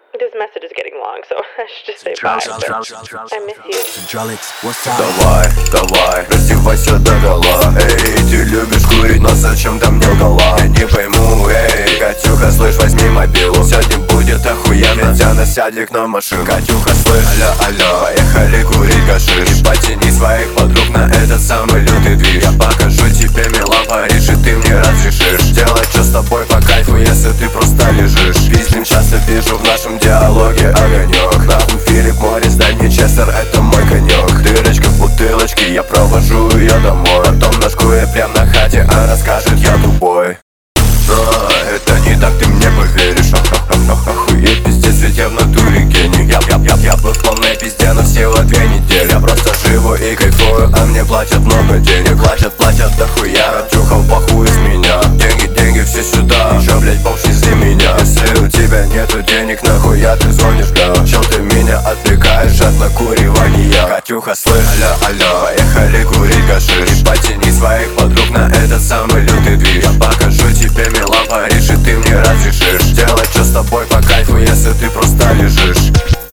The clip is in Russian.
This message is getting long, so I should just say bye. But I miss you. Давай, давай, раздевайся догола. Эй, ты любишь курить, но зачем там мне лгала? Я не пойму, эй, Катюха, слышь, возьми мобилу. Сегодня будет охуенно, Татьяна, сяди к нам в машину. Катюха, слышь, алло, алло, поехали курить гашиш. Потяни своих подруг на этот самый лютый движ. Я покажу тебе Милан, Париж, и ты мне разрешишь делать что с тобой по кайфу, если ты просто лежишь. Пиздим, часто вижу в нашем диалоге огонек. Нахуй Филипп Моррис, дай мне Честер, это мой конек. Дырочка в бутылочке, я провожу ее домой. Потом ножкую прям на хате, она скажет, я тупой. Но это не так, ты мне поверишь. Охуеть, пиздец, ведь я в натуре гений. Я был в полной пизде, но всего 2 недели. Я просто живу и кайфую, а мне платят много денег. Платят дохуя, чухал похуй с меня. Деньги все сюда, еще, блять, бомж из-за меня. Если у тебя нету денег, нахуя ты звонишь, бля? Чел, ты меня отвлекаешь от накуривания. Катюха, слышь, алло, алло, поехали курить гашиш. Потяни своих подруг на этот самый лютый движ. Я покажу тебе Милан, Париж, и ты мне разрешишь делать что с тобой по кайфу, если ты просто лежишь.